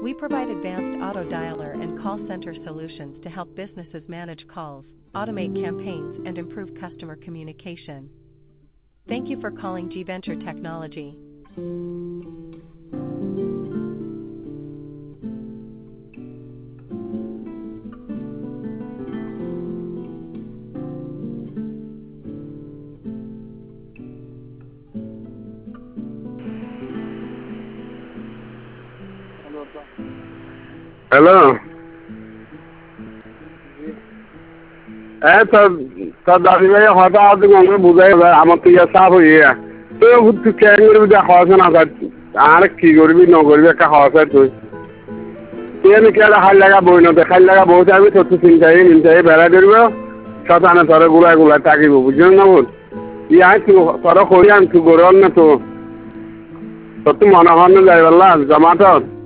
We provide advanced auto dialer and call center solutions to help businesses manage calls, automate campaigns, and improve customer communication. Thank you for calling G Venture Technology. Hello तो दादी भाई हटा तो बुझाई আমার তো ইয়া সাফ হইয়া তুই কেন করবি যা খাওয়া না আর কি করবি না করবি একটা খাওয়া তুই তুই আমি কেন খাই লাগা বই না খাই লাগা বই যাবি তোর তো চিন্তাই বেড়া ধরবে শতানে তোর গুলা তাকিব বুঝলি না বোন ইয়া তোর করি আমি তুই গরম না তো তোর তো মনে হয় না যাই বললাম জমাটো